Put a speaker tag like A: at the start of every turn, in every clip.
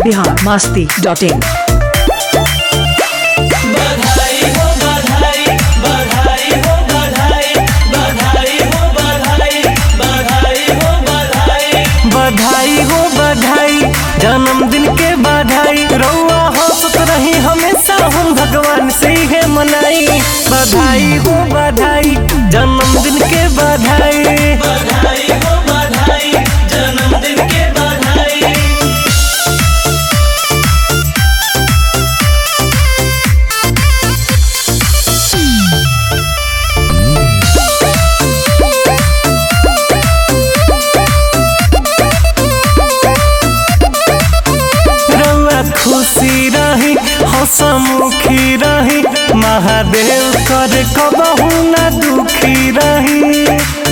A: biharmasti.in।
B: बधाई हो बधाई बधाई हो बधाई बधाई हो बधाई बधाई हो बधाई
C: बधाई हो बधाई जन्मदिन के बधाई रउआ हंसत रही हमेशा हम भगवान से है मनाई। बधाई हो बधाई जन्मदिन के बधाई।
B: बधाई हो बधाई जन्मदिन के बधाई।
C: खुशी रही हंसमुखी रही महादेव कर कबहू न दुखी रही।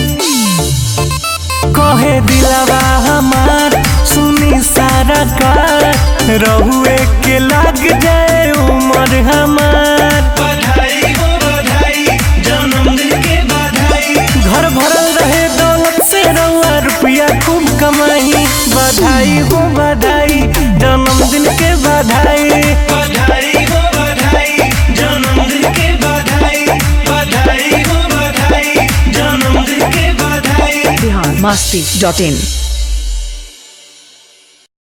C: कहे दिलवा हमार सुनी सारा कार रहुए के लग जाए उम्र हमार।
B: बधाई हो बधाई जन्मदिन के बधाई।
C: घर भरल रहे दौलत से रउआ रुपया खूब कमाई। बधाई हो बधाई जन्मदिन के बधाई।
B: बधाई हो बधाई जन्मदिन के बधाई। बधाई हो बधाई जन्मदिन के बधाई।
A: biharmasti.in।